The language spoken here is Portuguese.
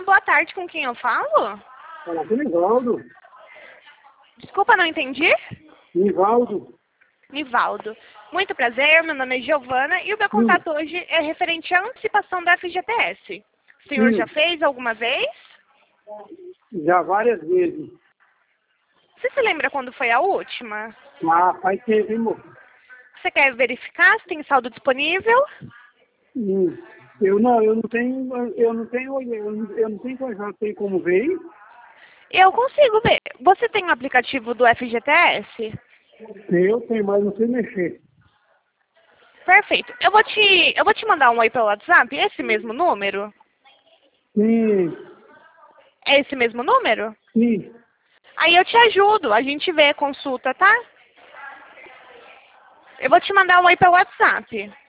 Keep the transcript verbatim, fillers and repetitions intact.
Olá, boa tarde, com quem eu falo? Fala com o Nivaldo. Desculpa, não entendi. Nivaldo. Nivaldo. Muito prazer, meu nome é Giovana e o meu Sim. contato hoje é referente à antecipação da F G T S. O senhor Sim. já fez alguma vez? Já várias vezes. Você se lembra quando foi a última? Ah, faz tempo, hein, moço? Você quer verificar se tem saldo disponível? Hum. Eu não, eu não tenho, eu não tenho, eu não, eu não tenho coisa, não tenho como ver. Eu consigo ver. Você tem o aplicativo do F G T S? Eu tenho, mas não sei mexer. Perfeito. Eu vou te, eu vou te mandar um oi pelo WhatsApp, esse mesmo número? Sim, É esse mesmo número? sim. Aí eu te ajudo, a gente vê a consulta, tá? Eu vou te mandar um oi pelo WhatsApp.